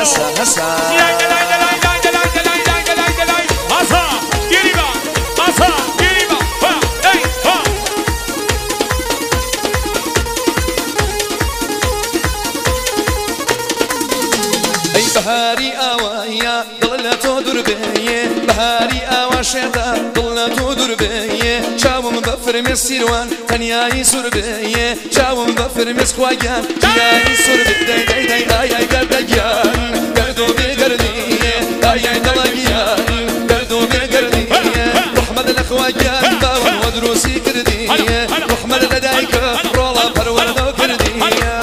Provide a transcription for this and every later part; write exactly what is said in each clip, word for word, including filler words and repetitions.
هسا هسا بهاري آوايا ضلنا تودر بيه بهاري آوا شيدا ضلنا تودر بيه شاوم بفر مسيروان تنياي سر بيه شاوم بفر مسخوايان تنياي سر بيه داي داي داي آي آي درديان دردو بقرديه آي آي دلقيان دردو بقرديه رحمد الأخوايان باون ودروسي كرديه رحمد لدايك رولا پروردو كرديه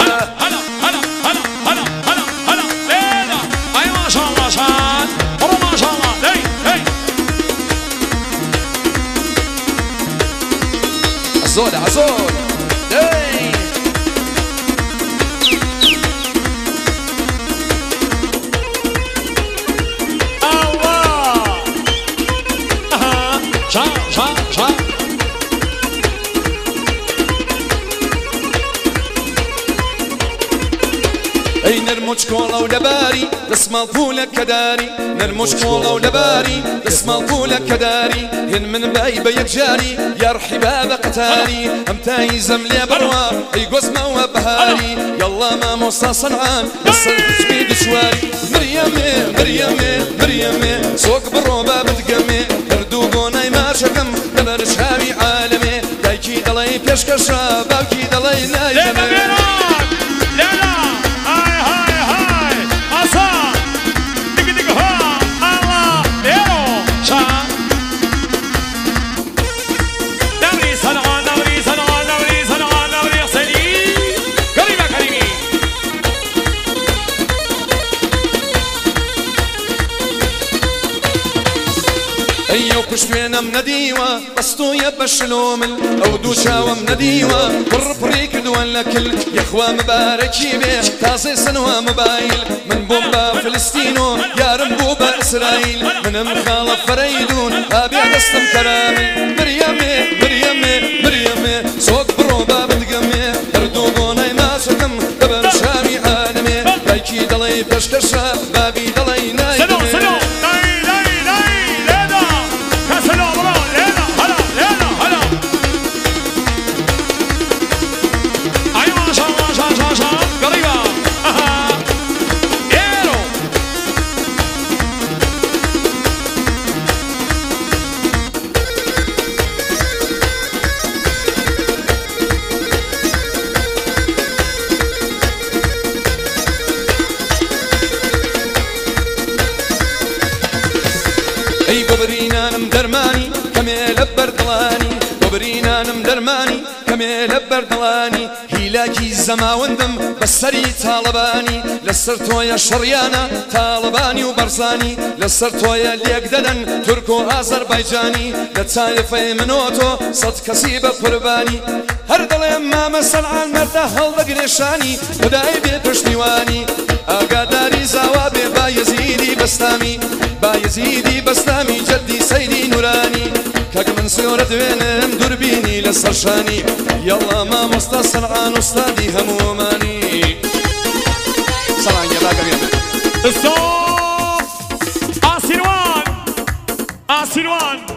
عزول عزول داي الله اها شا شا شا اي نرمج كولا ولباري اسم الفولك كداري نرمج كولا ولباري اسم الفولك كداري هن من بايبه يكجاري يا رحباب قتاري امتاي زملي بروا اي قسمه وبهاري يلا ما موسى صنعان بس الحسبي شواري مريمي مريمي مريمي سوق بالروبه بتقمي كردوبوناي ما شكم دبر شهابي عالمي دايكي دلي بيشكشا باوكي دلي نايمي ايو كشوينا من ديوة قصتو يبش لومل او دوشاوة من ديوة بربريك دوان لكل يا اخوة مباركي بيه تاسي سنوة موبايل من بومبا فلسطينو يا رمبوبا اسرائيل من مخالف فريدون ابيع دستم كرامل مريمي مريمي مريمي سوق بروبا بتقمي اردوغوناي ما سكم دبر شامي عالمي بايكي دلي بشكشا بابي دلي نايمي اي ببرينانم درماني كميل بردلاني ببرينانم درماني كميل بردلاني هيلاكي زماوندم بسري طالباني لسر تويا شريانا طالباني وبرزاني لسر تويا ليقددن تركو أذربيجاني لتايفي منوتو صد كسيبة قرباني هردل ما مسل عن مرده هل نشاني وداي بيتشنيواني اقاداري زوابي بايزيدي بستامي بايزيدي بستامي جدي سيدي نوراني كاك من سيورة دوينم دربيني لسرشاني يلا ما مستصل عن استاذي هموماني سلام يا باقر يا ستوب اسيروان اسيروان